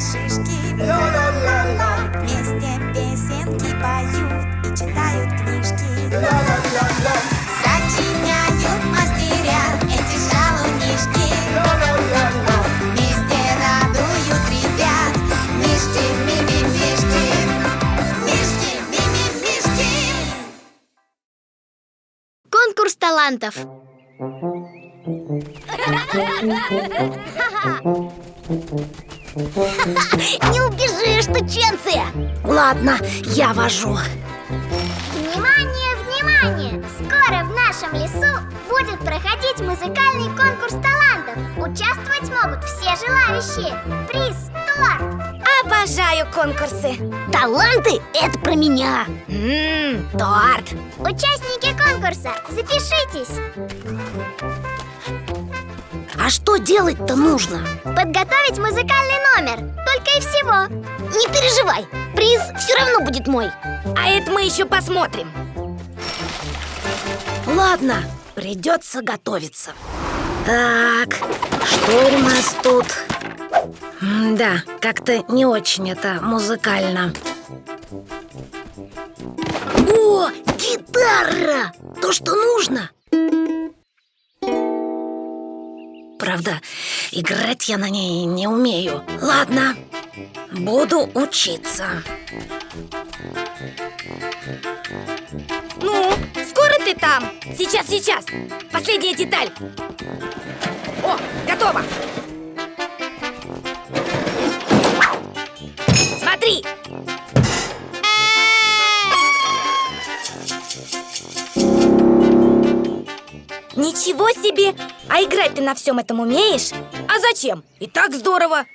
шишки. Ла-ла-ла-ла. Вместе песенки поют и читают книжки. Ла-ла-ла-ла. Сочиняют мастеря эти шалунишки. Ла-ла-ла-ла. Вместе радуют ребят. Мишки, мими-мишки. Мишки, мими-мишки. Конкурс талантов. Не убежишь, тученцы! Ладно, я вожу. Внимание, внимание! Скоро в нашем лесу будет проходить музыкальный конкурс талантов. Участвовать могут все желающие. Приз – торт. Обожаю конкурсы. Таланты – это про меня. Торт. Участники конкурса, запишитесь. А что делать-то нужно? Подготовить музыкальный номер. Только и всего. Не переживай, приз все равно будет мой. А это мы еще посмотрим. Ладно, придется готовиться. Так, что у нас тут? Да, как-то не очень это музыкально. О, гитара! То, что нужно. Правда, играть я на ней не умею. Ладно, буду учиться. Ну, скоро ты там? Сейчас. Последняя деталь. О, готово. Смотри. Ничего себе! А играть ты на всем этом умеешь? А зачем? И так здорово.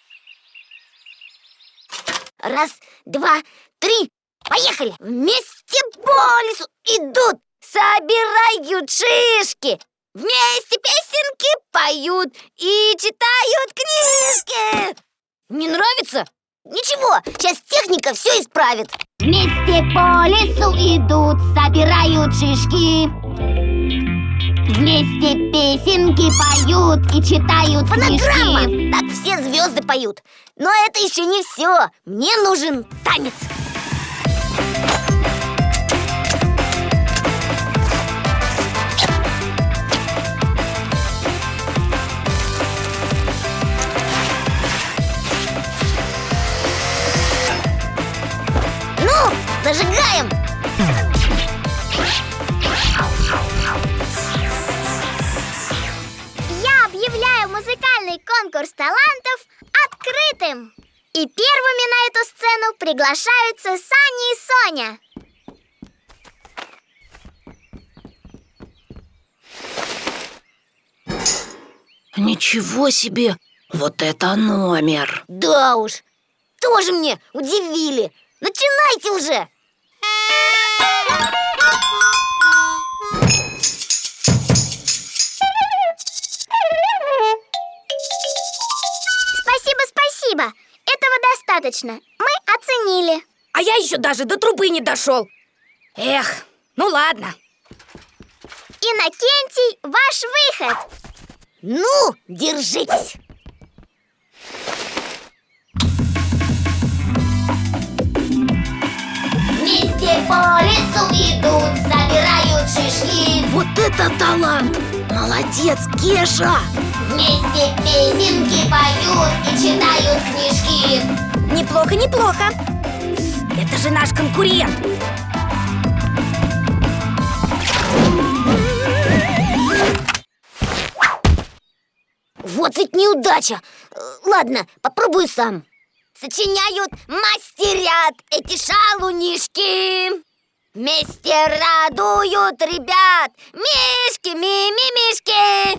Раз, два, три, поехали! Вместе по лесу идут, собирают шишки. Вместе песенки поют и читают книжки. Не нравится? Ничего, сейчас техника все исправит. Вместе по лесу идут, собирают шишки. Вместе песенки поют и читают Фонограмма! книжки. Так все звезды поют. Но это еще не все. Мне нужен танец. Ну, зажигаем! Я объявляю музыкальный конкурс талантов открытым. И первыми на эту сцену приглашаются Саня и Соня. Ничего себе! Вот это номер! Да уж, тоже мне удивили. Начинайте уже! Спасибо. Этого достаточно. Мы оценили. А я еще даже до трубы не дошел. Эх, ну ладно. Иннокентий, ваш выход. Ну, держитесь. Вместе по лесу идут, собирают шишки. Вот это талант! Молодец, Кеша! Вместе песенки поют и читают книжки. Неплохо. Это же наш конкурент. Вот ведь неудача. Ладно, попробую сам. Сочиняют, мастерят эти шалунишки. Вместе радуют ребят. Мишки, мими-мишки.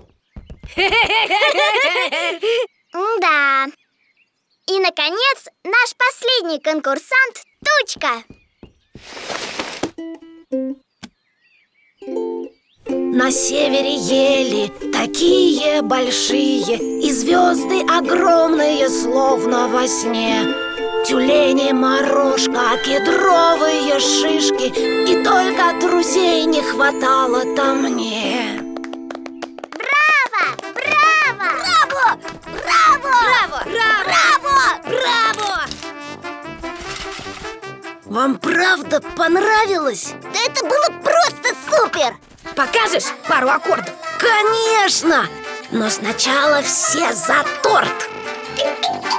Да. И, наконец, наш последний конкурсант Тучка. На севере ели такие большие, и звезды огромные, словно во сне. Тюлени, морожка, кедровые шишки, и только друзей не хватало-то мне. Браво! Браво! Браво! Браво! Браво! Браво! Вам правда понравилось? Да это было просто супер! Покажешь пару аккордов? Конечно! Но сначала все за торт!